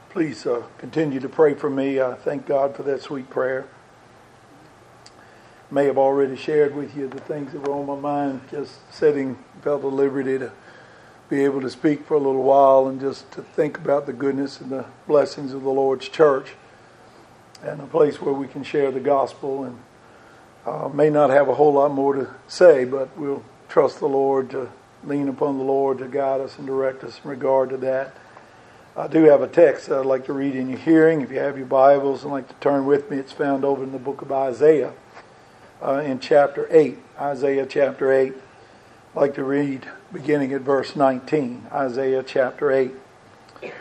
Please continue to pray for me. I thank God for that sweet prayer. May have already shared with you the things that were on my mind. Just felt a liberty to be able to speak for a little while and just to think about the goodness and the blessings of the Lord's church and a place where we can share the gospel. And may not have a whole lot more to say, but we'll trust the Lord to lean upon the Lord to guide us and direct us in regard to that. I do have a text that I'd like to read in your hearing. If you have your Bibles and like to turn with me, it's found over in the book of Isaiah in chapter 8. Isaiah chapter 8. I'd like to read beginning at verse 19. Isaiah chapter 8. It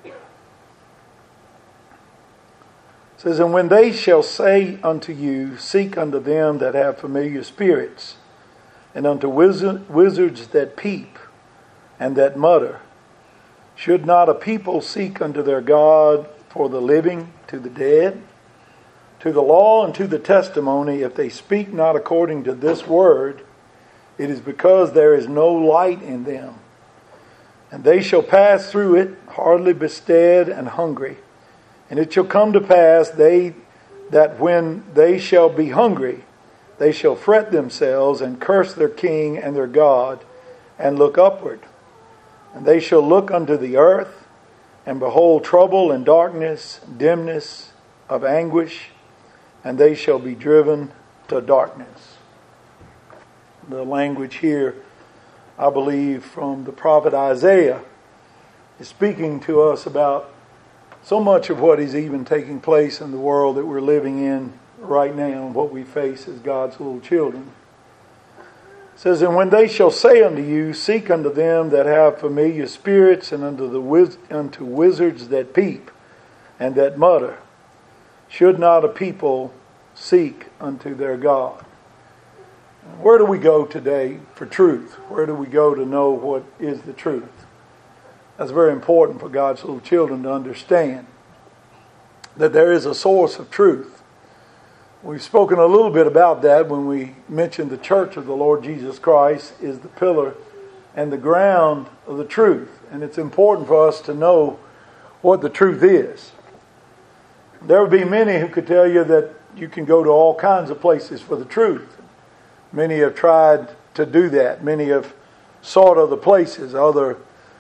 says, "And when they shall say unto you, seek unto them that have familiar spirits, and unto wizards that peep, and that mutter, should not a people seek unto their God for the living to the dead? To the law and to the testimony, if they speak not according to this word, it is because there is no light in them. And they shall pass through it, hardly bestead and hungry. And it shall come to pass that when they shall be hungry, they shall fret themselves and curse their king and their God, and look upward. And they shall look unto the earth, and behold trouble and darkness, dimness of anguish, and they shall be driven to darkness." The language here, I believe, from the prophet Isaiah is speaking to us about so much of what is even taking place in the world that we're living in right now and what we face as God's little children. It says, "And when they shall say unto you, seek unto them that have familiar spirits, and unto wizards that peep, and that mutter, should not a people seek unto their God?" Where do we go today for truth? Where do we go to know what is the truth? That's very important for God's little children to understand, that there is a source of truth. We've spoken a little bit about that when we mentioned the church of the Lord Jesus Christ is the pillar and the ground of the truth. And it's important for us to know what the truth is. There would be many who could tell you that you can go to all kinds of places for the truth. Many have tried to do that. Many have sought other places, other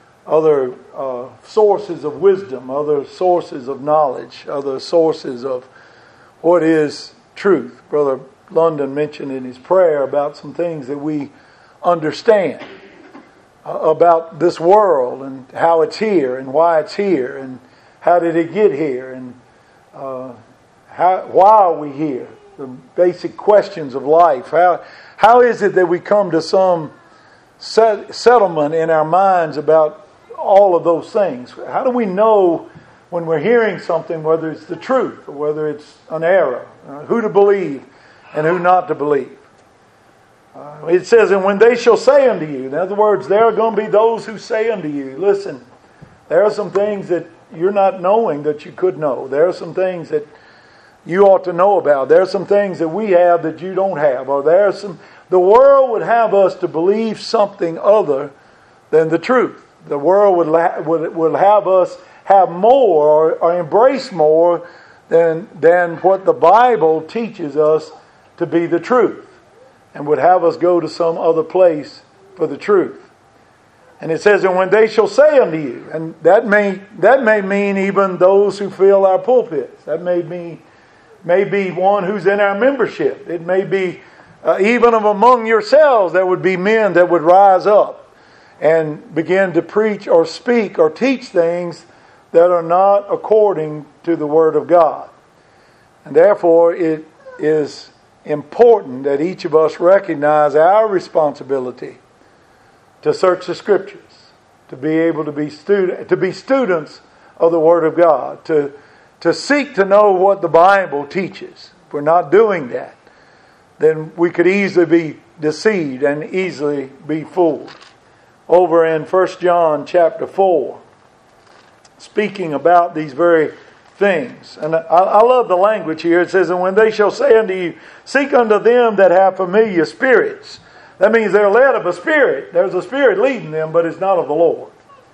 sources of wisdom, other sources of knowledge, other sources of what is truth. Brother London mentioned in his prayer about some things that we understand about this world and how it's here and why it's here and how did it get here and why are we here? The basic questions of life. How is it that we come to some settlement in our minds about all of those things? How do we know when we're hearing something, whether it's the truth or whether it's an error, who to believe and who not to believe? It says, "And when they shall say unto you," in other words, there are going to be those who say unto you, listen, there are some things that you're not knowing that you could know. There are some things that you ought to know about. There are some things that we have that you don't have. Or the world would have us to believe something other than the truth. The world would have us have more or embrace more than what the Bible teaches us to be the truth, and would have us go to some other place for the truth. And it says, "And when they shall say unto you," and that may mean even those who fill our pulpits. That may be one who's in our membership. It may be even among yourselves there would be men that would rise up and begin to preach or speak or teach things that are not according to the Word of God. And therefore it is important that each of us recognize our responsibility to search the Scriptures, to be able to be students of the Word of God, to seek to know what the Bible teaches. If we're not doing that, then we could easily be deceived and easily be fooled. Over in 1 John chapter 4, speaking about these very things. And I love the language here. It says, "And when they shall say unto you, seek unto them that have familiar spirits." That means they're led of a spirit. There's a spirit leading them, but it's not of the Lord.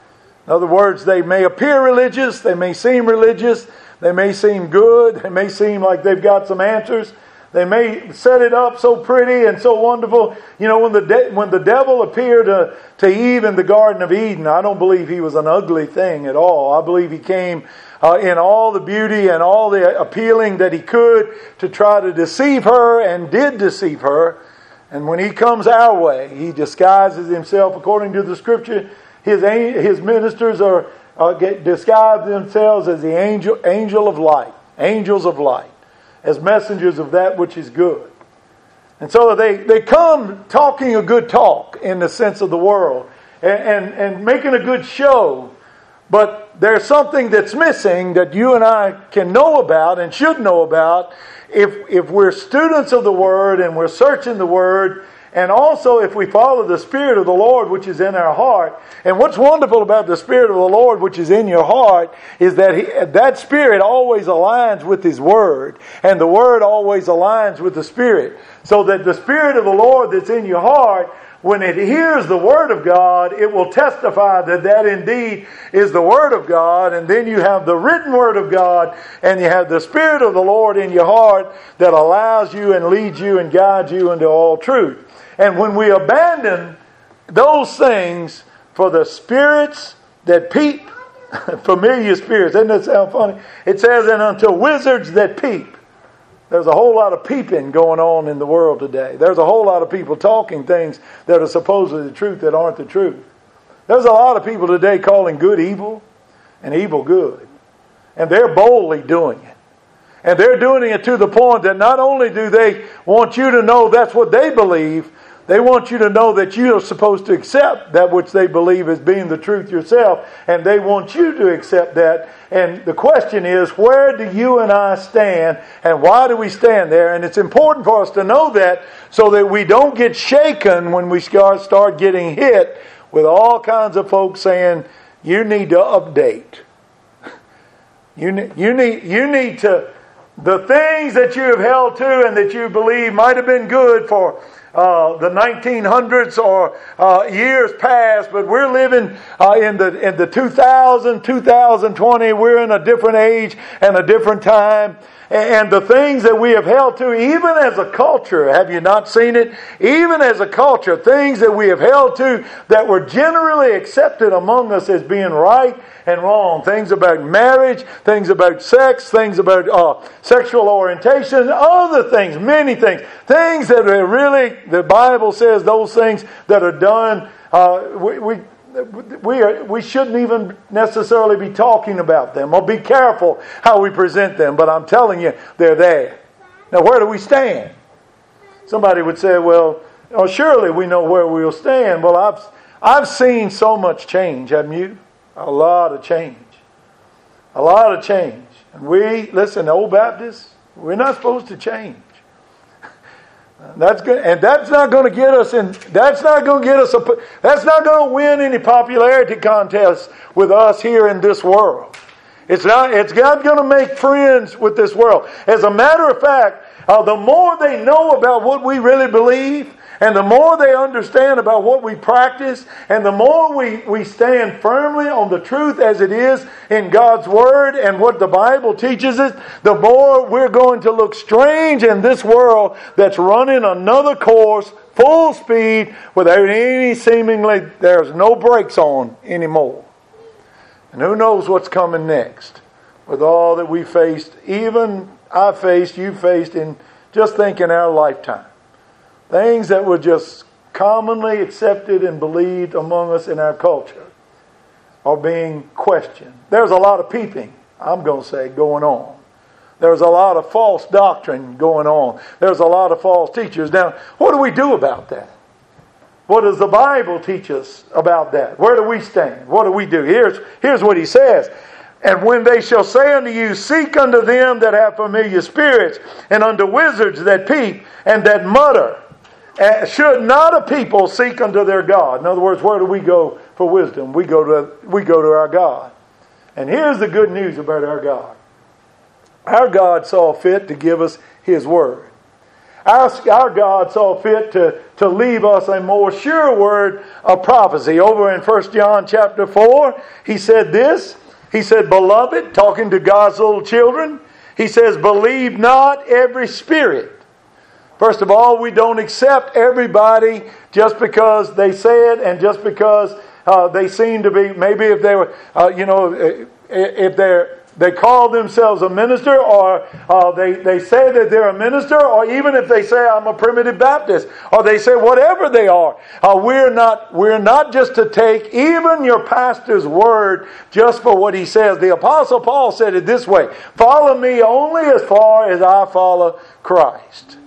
In other words, they may appear religious, they may seem religious, they may seem good, they may seem like they've got some answers. They may set it up so pretty and so wonderful. You know, when the devil appeared to Eve in the Garden of Eden, I don't believe he was an ugly thing at all. I believe he came in all the beauty and all the appealing that he could to try to deceive her, and did deceive her. And when he comes our way, he disguises himself according to the Scripture. His ministers disguise themselves as the angel of light, angels of light, as messengers of that which is good. And so they come talking a good talk in the sense of the world, and making a good show. But there's something that's missing that you and I can know about and should know about if we're students of the Word and we're searching the Word, and also if we follow the Spirit of the Lord which is in our heart. And what's wonderful about the Spirit of the Lord which is in your heart is that that Spirit always aligns with His Word, and the Word always aligns with the Spirit. So that the Spirit of the Lord that's in your heart, when it hears the Word of God, it will testify that indeed is the Word of God. And then you have the written Word of God, and you have the Spirit of the Lord in your heart that allows you and leads you and guides you into all truth. And when we abandon those things for the spirits that peep, familiar spirits, doesn't that sound funny? It says, and unto wizards that peep. There's a whole lot of peeping going on in the world today. There's a whole lot of people talking things that are supposedly the truth that aren't the truth. There's a lot of people today calling good evil and evil good. And they're boldly doing it. And they're doing it to the point that not only do they want you to know that's what they believe, they want you to know that you are supposed to accept that which they believe as being the truth yourself. And they want you to accept that. And the question is, where do you and I stand? And why do we stand there? And it's important for us to know that so that we don't get shaken when we start getting hit with all kinds of folks saying, you need to update. You need to, the things that you have held to and that you believe might have been good for the 1900s or years past, but we're living in the 2020. We're in a different age and a different time. And the things that we have held to, even as a culture, have you not seen it? Even as a culture, things that we have held to that were generally accepted among us as being right and wrong. Things about marriage, things about sex, things about sexual orientation, other things, many things. Things that are really, the Bible says those things that are done, we shouldn't even necessarily be talking about them, or be careful how we present them. But I'm telling you, they're there. Now, where do we stand? Somebody would say, well, surely we know where we'll stand. Well, I've seen so much change, haven't you? A lot of change. A lot of change. And listen, Old Baptists, we're not supposed to change. That's good, and that's not going to get us in. That's not going to win any popularity contests with us here in this world. It's not going to make friends with this world. As a matter of fact, the more they know about what we really believe, and the more they understand about what we practice, and the more we stand firmly on the truth as it is in God's Word and what the Bible teaches us, the more we're going to look strange in this world that's running another course, full speed, without any seemingly, there's no brakes on anymore. And who knows what's coming next with all that we faced, even I faced, you faced, in just think in our lifetime. Things that were just commonly accepted and believed among us in our culture are being questioned. There's a lot of peeping, I'm going to say, going on. There's a lot of false doctrine going on. There's a lot of false teachers. Now, what do we do about that? What does the Bible teach us about that? Where do we stand? What do we do? Here's what he says. And when they shall say unto you, seek unto them that have familiar spirits, and unto wizards that peep and that mutter, should not a people seek unto their God? In other words, where do we go for wisdom? We go to our God. And here's the good news about our God. Our God saw fit to give us His Word. our God saw fit to leave us a more sure word of prophecy. Over in 1 John chapter 4, he said this. He said, "Beloved," talking to God's little children, he says, "Believe not every spirit." First of all, we don't accept everybody just because they say it and just because they seem to be, maybe if they were, if they call themselves a minister, or they say that they're a minister, or even if they say I'm a primitive Baptist, or they say whatever they are, we're not just to take even your pastor's word just for what he says. The Apostle Paul said it this way: "Follow me only as far as I follow Christ."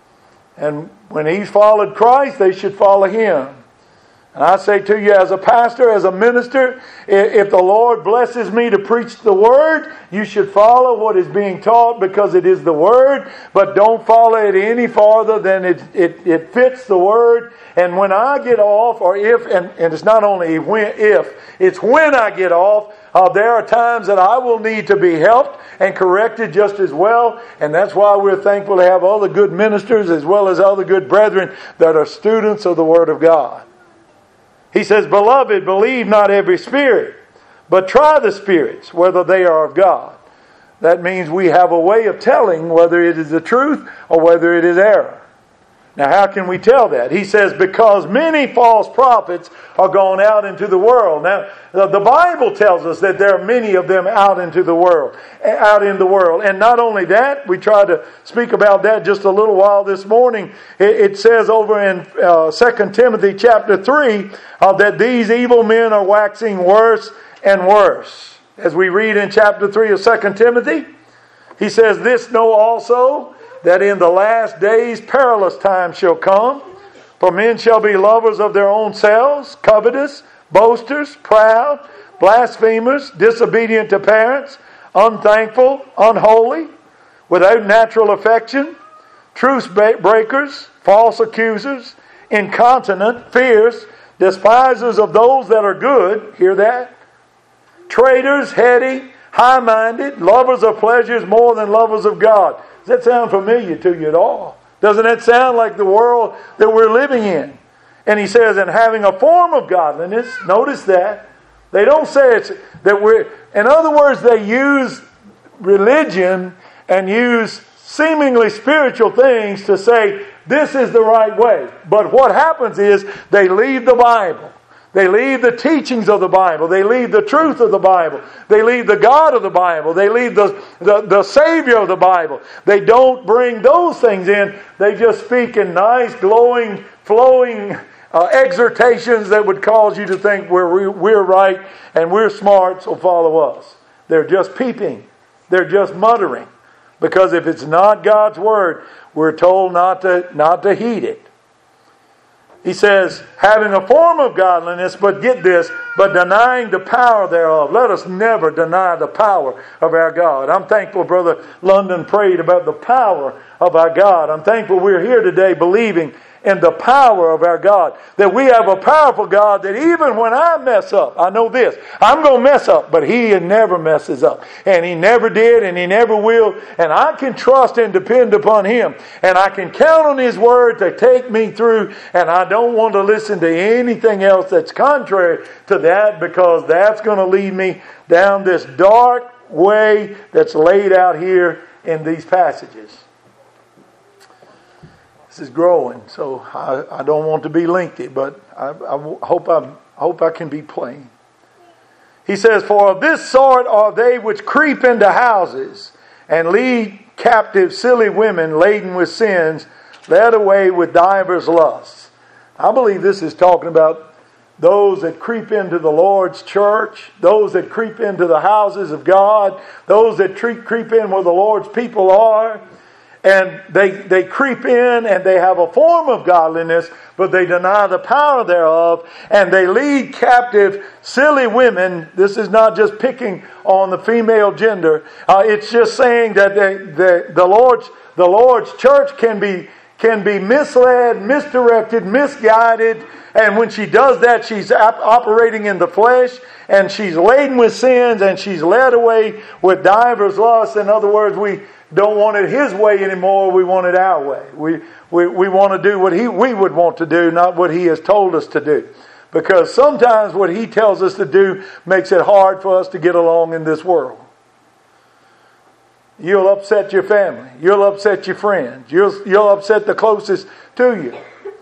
And when he's followed Christ, they should follow him. And I say to you, as a pastor, as a minister, if the Lord blesses me to preach the Word, you should follow what is being taught because it is the Word, but don't follow it any farther than it fits the Word. And when I get off, or if, and it's not only if, it's when I get off, there are times that I will need to be helped and corrected just as well. And that's why we're thankful to have other good ministers as well as other good brethren that are students of the Word of God. He says, "Beloved, believe not every spirit, but try the spirits, whether they are of God." That means we have a way of telling whether it is the truth or whether it is error. Now, how can we tell that? He says, "Because many false prophets are gone out into the world." Now, the Bible tells us that there are many of them out in the world. And not only that, we tried to speak about that just a little while this morning. It says over in 2 Timothy chapter 3 that these evil men are waxing worse and worse. As we read in chapter 3 of 2 Timothy, he says, "This know also, that in the last days perilous times shall come. For men shall be lovers of their own selves, covetous, boasters, proud, blasphemers, disobedient to parents, unthankful, unholy, without natural affection, truce breakers, false accusers, incontinent, fierce, despisers of those that are good." Hear that? "Traitors, heady, high-minded, lovers of pleasures more than lovers of God." Does that sound familiar to you at all? Doesn't it sound like the world that we're living in? And he says, "and having a form of godliness," notice that. They don't say it's that we're, in other words, they use religion and use seemingly spiritual things to say this is the right way. But what happens is they leave the Bible. They leave the teachings of the Bible. They leave the truth of the Bible. They leave the God of the Bible. They leave the Savior of the Bible. They don't bring those things in. They just speak in nice, glowing, flowing exhortations that would cause you to think we're right and we're smart, so follow us. They're just peeping. They're just muttering. Because if it's not God's Word, we're told not to heed it. He says, "having a form of godliness," but get this, "but denying the power thereof." Let us never deny the power of our God. I'm thankful Brother London prayed about the power of our God. I'm thankful we're here today believing in the power of our God. That we have a powerful God that even when I mess up, I know this, I'm going to mess up, but He never messes up. And He never did and He never will. And I can trust and depend upon Him. And I can count on His Word to take me through. And I don't want to listen to anything else that's contrary to that, because that's going to lead me down this dark way that's laid out here in these passages. Is growing, so I don't want to be lengthy, but I hope I can be plain. He says, "For of this sort are they which creep into houses and lead captive silly women laden with sins, led away with divers lusts." I believe this is talking about those that creep into the Lord's church, those that creep into the houses of God, those that creep in where the Lord's people are. And they creep in and they have a form of godliness, but they deny the power thereof. And they lead captive silly women. This is not just picking on the female gender. It's just saying that the Lord's church can be misled, misdirected, misguided. And when she does that, she's operating in the flesh. And she's laden with sins and she's led away with divers lusts. In other words, don't want it His way anymore. We want it our way. We want to do what we would want to do, not what He has told us to do. Because sometimes what He tells us to do makes it hard for us to get along in this world. You'll upset your family. You'll upset your friends. You'll upset the closest to you.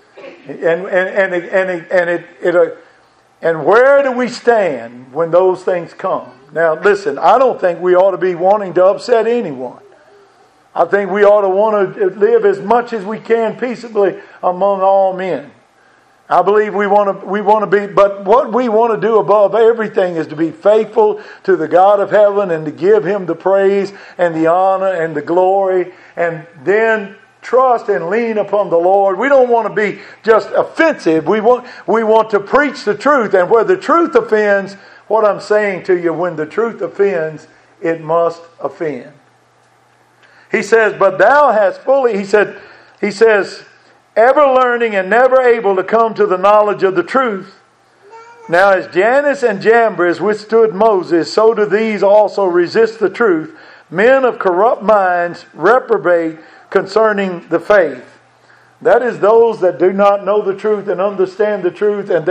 And where do we stand when those things come? Now, listen, I don't think we ought to be wanting to upset anyone. I think we ought to want to live as much as we can peaceably among all men. I believe we want to be, but what we want to do above everything is to be faithful to the God of heaven and to give Him the praise and the honor and the glory, and then trust and lean upon the Lord. We don't want to be just offensive. We want to preach the truth, and where the truth offends, what I'm saying to you, when the truth offends, it must offend. He says, but thou hast fully, he says, ever learning and never able to come to the knowledge of the truth. Now as Jannes and Jambres withstood Moses, so do these also resist the truth. Men of corrupt minds reprobate concerning the faith. That is those that do not know the truth and understand the truth, and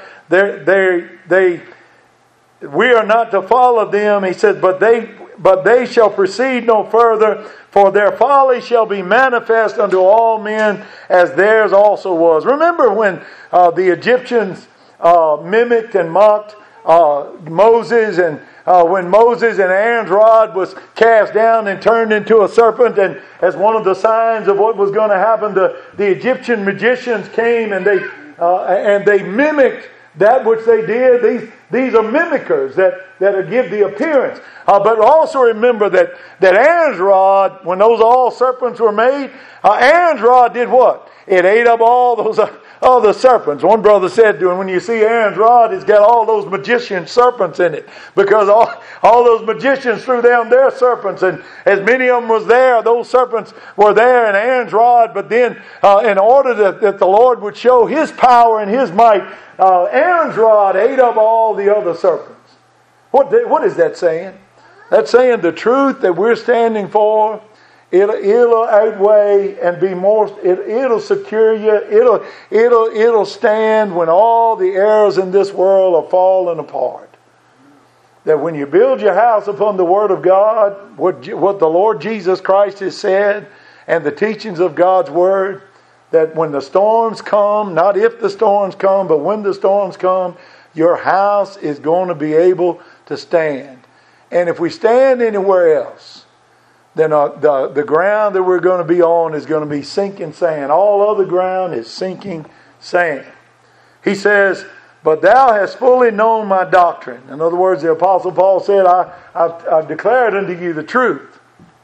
we are not to follow them. He says, but they shall proceed no further, for their folly shall be manifest unto all men, as theirs also was. Remember when the Egyptians mimicked and mocked Moses, and when Moses and Aaron's rod was cast down and turned into a serpent, and as one of the signs of what was going to happen, the Egyptian magicians came and they mimicked that which they did. These are mimickers that give the appearance. But also remember that Aaron's rod, when those all serpents were made, Aaron's rod did what? It ate up all the serpents. One brother said to him, when you see Aaron's rod, it's got all those magician serpents in it. Because all those magicians threw down their serpents, and as many of them was there, those serpents were there in Aaron's rod. But then in order that the Lord would show His power and His might, Aaron's rod ate up all the other serpents. What is that saying? That's saying the truth that we're standing for, it'll outweigh and be more. It'll secure you. It'll stand when all the errors in this world are falling apart. That when you build your house upon the Word of God, what the Lord Jesus Christ has said, and the teachings of God's Word, that when the storms come, not if the storms come, but when the storms come, your house is going to be able to stand. And if we stand anywhere else, then the ground that we're going to be on is going to be sinking sand. All other ground is sinking sand. He says, but thou hast fully known my doctrine. In other words, the Apostle Paul said, I've declared unto you the truth.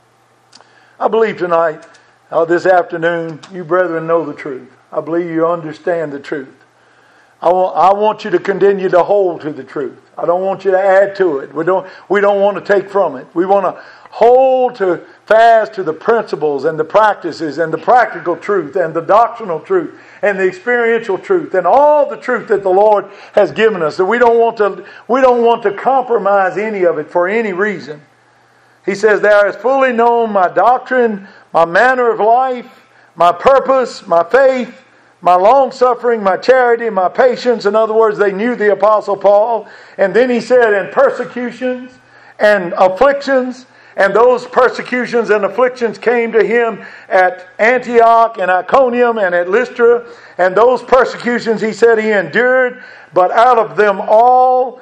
I believe tonight, this afternoon, you brethren know the truth. I believe you understand the truth. I want you to continue to hold to the truth. I don't want you to add to it. We don't want to take from it. We want to hold fast to the principles and the practices and the practical truth and the doctrinal truth and the experiential truth and all the truth that the Lord has given us. That we don't want to compromise any of it for any reason. He says, thou hast fully known my doctrine, my manner of life, my purpose, my faith, my long-suffering, my charity, my patience. In other words, they knew the Apostle Paul. And then he said, and persecutions and afflictions. And those persecutions and afflictions came to him at Antioch and Iconium and at Lystra. And those persecutions, he said, he endured. But out of them all,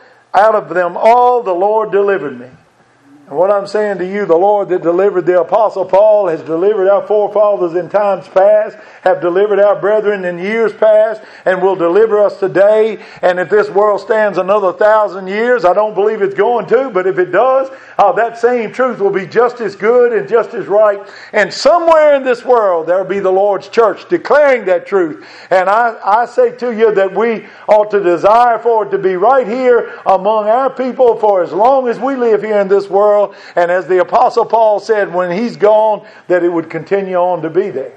the Lord delivered me. And what I'm saying to you, the Lord that delivered the Apostle Paul has delivered our forefathers in times past, have delivered our brethren in years past, and will deliver us today. And if this world stands another 1,000 years, I don't believe it's going to, but if it does, that same truth will be just as good and just as right. And somewhere in this world, there will be the Lord's church declaring that truth. And I say to you that we ought to desire for it to be right here among our people for as long as we live here in this world. And as the Apostle Paul said, when he's gone, that it would continue on to be there.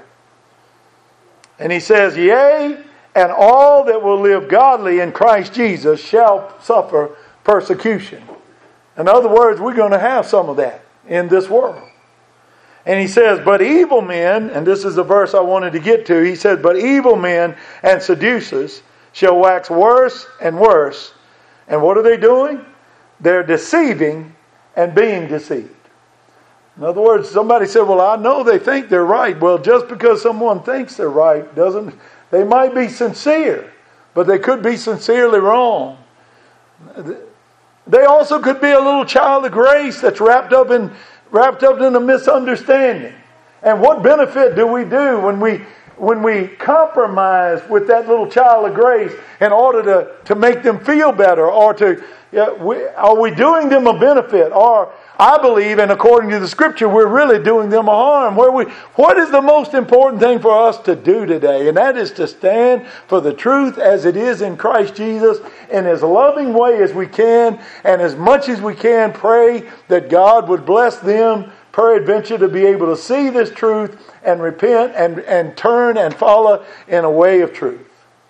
And he says, yea, and all that will live godly in Christ Jesus shall suffer persecution. In other words, we're going to have some of that in this world. And he says, but evil men, and this is the verse I wanted to get to. He said, but evil men and seducers shall wax worse and worse. And what are they doing? They're deceiving and being deceived. In other words, somebody said, well, I know they think they're right. Well, just because someone thinks they're right they might be sincere, but they could be sincerely wrong. They also could be a little child of grace that's wrapped up in a misunderstanding. And what benefit do we do when we compromise with that little child of grace in order to make them feel better, or are we doing them a benefit? Or I believe, and according to the Scripture, we're really doing them a harm. What is the most important thing for us to do today? And that is to stand for the truth as it is in Christ Jesus in as loving way as we can, and as much as we can pray that God would bless them peradventure to be able to see this truth and repent and turn and follow in a way of truth.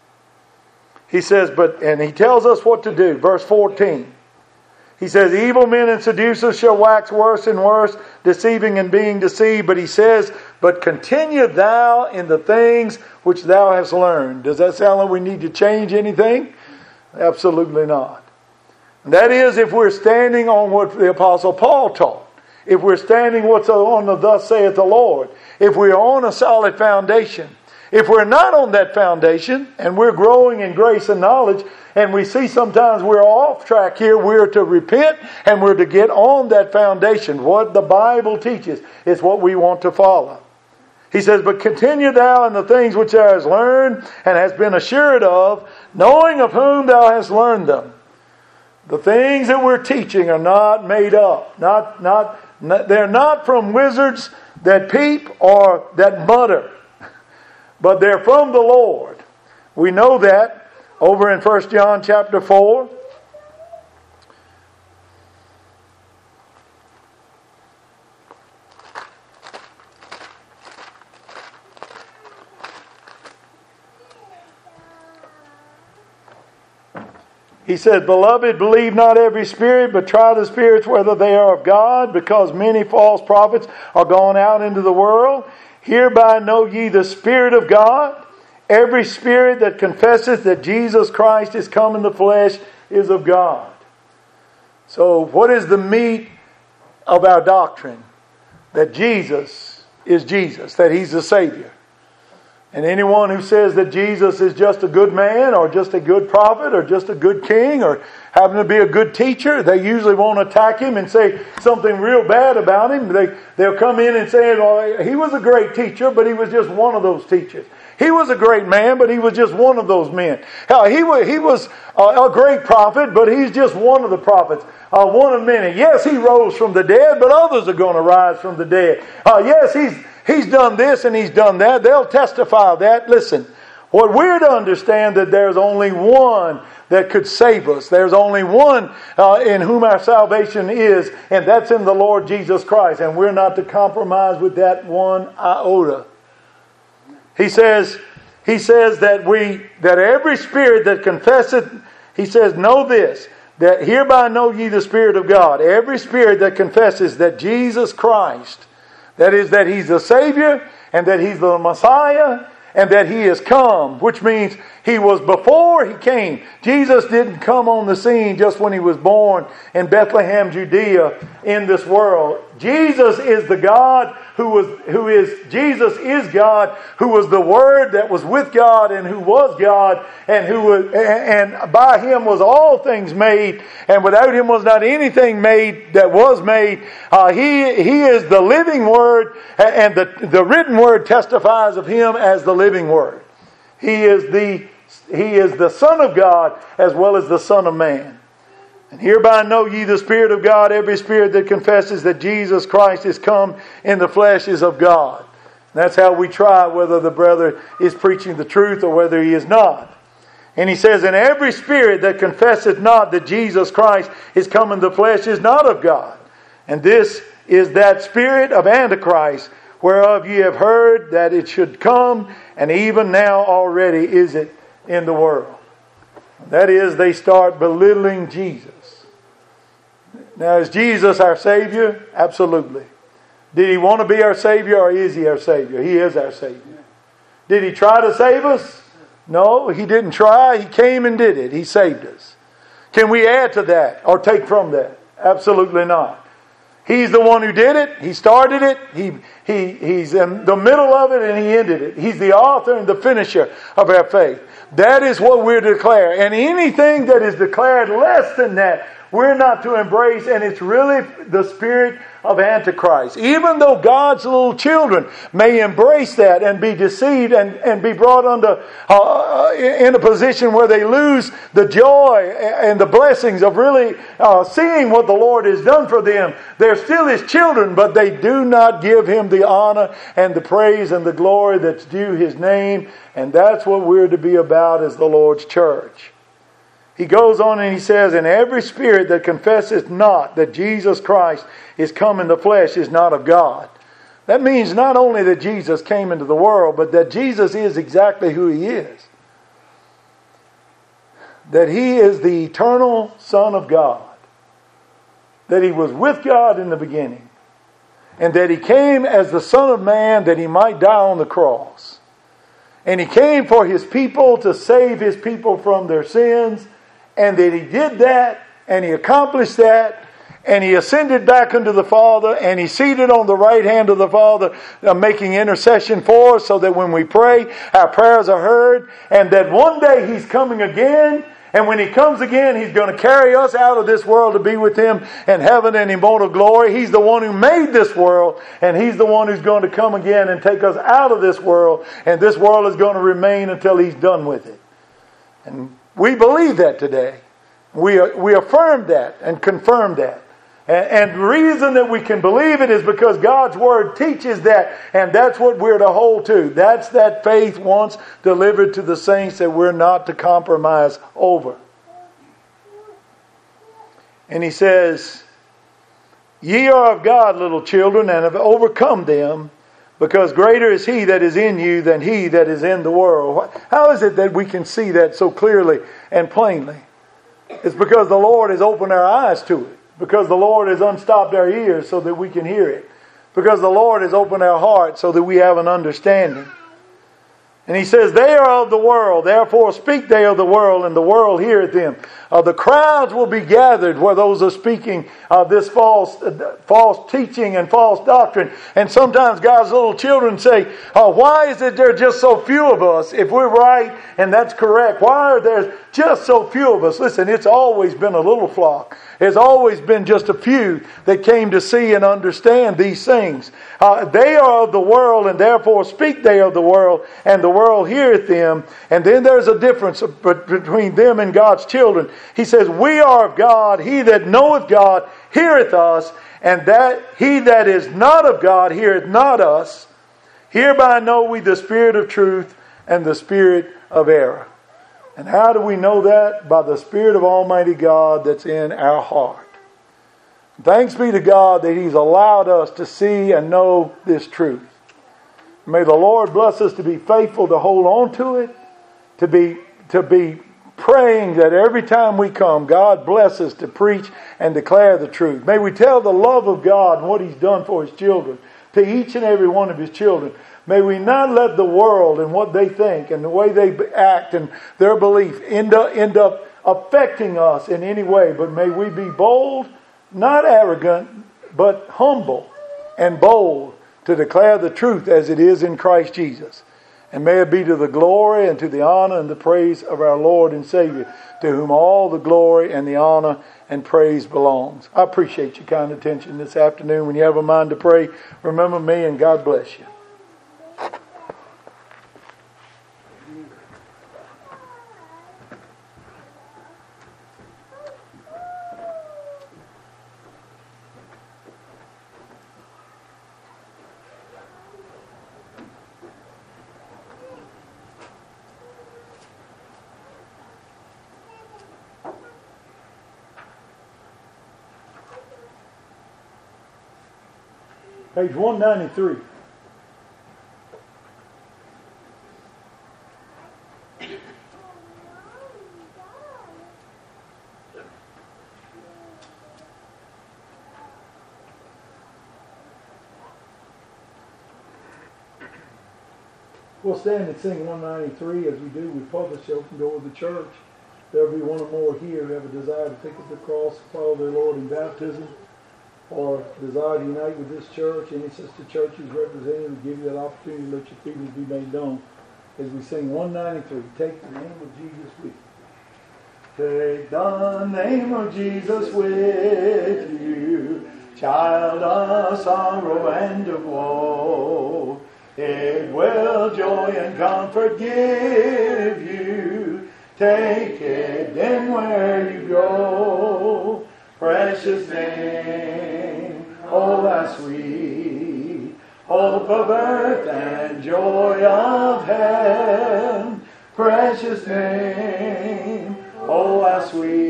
He says, and he tells us what to do. Verse 14. He says, evil men and seducers shall wax worse and worse, deceiving and being deceived. But he says, but continue thou in the things which thou hast learned. Does that sound like we need to change anything? Absolutely not. And that is if we're standing on what the Apostle Paul taught. If we're standing what's on the thus saith the Lord. If we're on a solid foundation. If we're not on that foundation and we're growing in grace and knowledge, and we see sometimes we're off track here, we're to repent and we're to get on that foundation. What the Bible teaches is what we want to follow. He says, but continue thou in the things which thou hast learned and hast been assured of, knowing of whom thou hast learned them. The things that we're teaching are not made up. They're not from wizards that peep or that mutter, but they're from the Lord. We know that over in 1 John chapter 4. He said, beloved, believe not every spirit, but try the spirits whether they are of God, because many false prophets are gone out into the world. Hereby know ye the Spirit of God. Every spirit that confesseth that Jesus Christ is come in the flesh is of God. So what is the meat of our doctrine? That Jesus is Jesus, that He's the Savior. And anyone who says that Jesus is just a good man or just a good prophet or just a good king or happen to be a good teacher, they usually won't attack him and say something real bad about him. They'll come in and say, well, he was a great teacher, but he was just one of those teachers. He was a great man, but he was just one of those men. He was a great prophet, but he's just one of the prophets. One of many. Yes, he rose from the dead, but others are going to rise from the dead. Yes, he's done this and he's done that. They'll testify of that. Listen, what we're to understand that there's only one that could save us. There's only one in whom our salvation is, and that's in the Lord Jesus Christ. And we're not to compromise with that one iota. He says that every spirit that confesseth, he says, know this, that hereby know ye the Spirit of God. Every spirit that confesses that Jesus Christ, that is, that He's the Savior, and that He's the Messiah, and that He has come, which means He was before He came. Jesus didn't come on the scene just when He was born in Bethlehem, Judea, in this world. Jesus is the God Jesus is God, who was the Word that was with God and who was God, and by Him was all things made, and without Him was not anything made that was made. He is the living Word, and the written Word testifies of Him as the living Word. He is the Son of God as well as the Son of Man. And hereby know ye the Spirit of God. Every spirit that confesses that Jesus Christ is come in the flesh is of God. And that's how we try whether the brother is preaching the truth or whether he is not. And he says, and every spirit that confesseth not that Jesus Christ is come in the flesh is not of God. And this is that spirit of Antichrist, whereof ye have heard that it should come, and even now already is it in the world. That is, they start belittling Jesus. Now, is Jesus our Savior? Absolutely. Did He want to be our Savior, or is He our Savior? He is our Savior. Did He try to save us? No, He didn't try. He came and did it. He saved us. Can we add to that or take from that? Absolutely not. He's the one who did it. He started it. He's in the middle of it, and He ended it. He's the author and the finisher of our faith. That is what we're to declare. And anything that is declared less than that, we're not to embrace, and it's really the spirit of Antichrist. Even though God's little children may embrace that and be deceived and be brought under in a position where they lose the joy and the blessings of really seeing what the Lord has done for them, they're still His children, but they do not give Him the honor and the praise and the glory that's due His name. And that's what we're to be about as the Lord's church. He goes on and he says, and every spirit that confesseth not that Jesus Christ is come in the flesh is not of God. That means not only that Jesus came into the world, but that Jesus is exactly who He is. That He is the eternal Son of God. That He was with God in the beginning. And that He came as the Son of Man that He might die on the cross. And He came for His people to save His people from their sins. And that He did that, and He accomplished that, and He ascended back unto the Father, and He's seated on the right hand of the Father, making intercession for us, so that when we pray, our prayers are heard, and that one day He's coming again, and when He comes again, He's going to carry us out of this world to be with Him in heaven and immortal glory. He's the one who made this world, and He's the one who's going to come again and take us out of this world, and this world is going to remain until He's done with it. And we believe that today. We affirm that and confirm that. And the reason that we can believe it is because God's Word teaches that. And that's what we're to hold to. That's that faith once delivered to the saints that we're not to compromise over. And He says, ye are of God, little children, and have overcome them, because greater is He that is in you than he that is in the world. How is it that we can see that so clearly and plainly? It's because the Lord has opened our eyes to it. Because the Lord has unstopped our ears so that we can hear it. Because the Lord has opened our hearts so that we have an understanding. And He says, they are of the world, therefore speak they of the world, and the world heareth them. The crowds will be gathered where those are speaking this false teaching and false doctrine. And sometimes God's little children say, why is it there are just so few of us? If we're right and that's correct, why are there just so few of us? Listen, it's always been a little flock. It's always been just a few that came to see and understand these things. They are of the world, and therefore speak they of the world, and the world heareth them. And then there's a difference between them and God's children. He says, we are of God. He that knoweth God heareth us, and that he that is not of God heareth not us. Hereby know we the spirit of truth and the spirit of error. And how do we know that? By the Spirit of Almighty God that's in our heart. Thanks be to God that He's allowed us to see and know this truth. May the Lord bless us to be faithful to hold on to it, to be praying that every time we come, God bless us to preach and declare the truth. May we tell the love of God and what He's done for His children, to each and every one of His children. May we not let the world and what they think and the way they act and their belief end up affecting us in any way. But may we be bold, not arrogant, but humble and bold to declare the truth as it is in Christ Jesus. And may it be to the glory and to the honor and the praise of our Lord and Savior, to whom all the glory and the honor and praise belongs. I appreciate your kind attention this afternoon. When you have a mind to pray, remember me, and God bless you. Page 193. We'll stand and sing 193 as we do. We publish Open Door of the Church. There'll be one or more here who have a desire to take up the cross, follow their Lord in baptism, or desire to unite with this church. Any sister churches represented will give you that opportunity to let your feelings be made known. As we sing 193, take the name of Jesus with you. Take the name of Jesus with you, child of sorrow and of woe. It will joy and comfort give you. Take it then where you go. Precious name, oh how sweet, hope of earth and joy of heaven. Precious name, oh how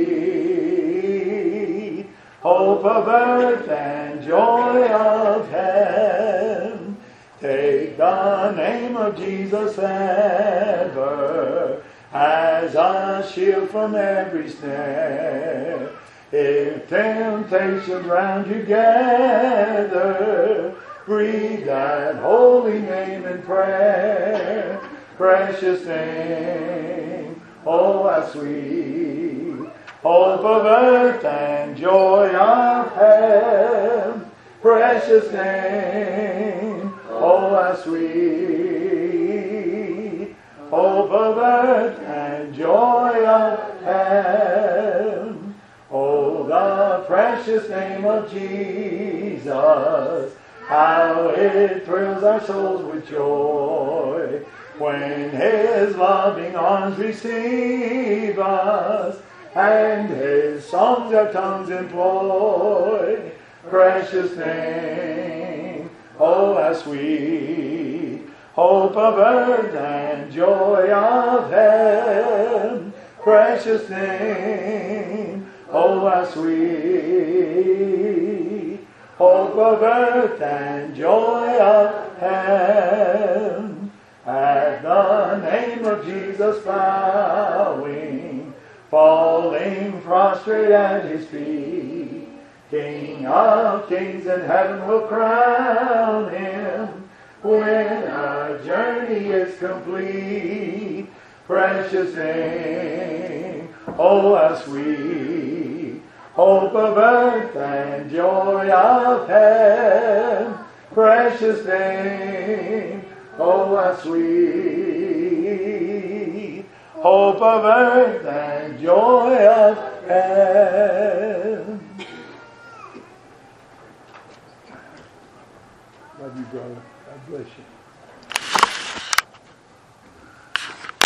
sweet, hope of earth and joy of heaven. Take the name of Jesus ever as a shield from every snare. If temptations round you gather, breathe that holy name in prayer. Precious name, oh how sweet, hope of earth and joy of heaven. Precious name, oh how sweet, hope of earth and joy of heaven. Oh, the precious name of Jesus, how it thrills our souls with joy when His loving arms receive us and His songs our tongues employ. Precious name, oh how sweet, hope of earth and joy of heaven. Precious name, oh how sweet, hope of earth and joy of heaven. At the name of Jesus bowing, falling prostrate at His feet, King of kings and heaven will crown Him when our journey is complete. Precious name, oh how sweet, hope of earth and joy of heaven. Precious name, oh how sweet, hope of earth and joy of heaven. Love you, brother. God bless you.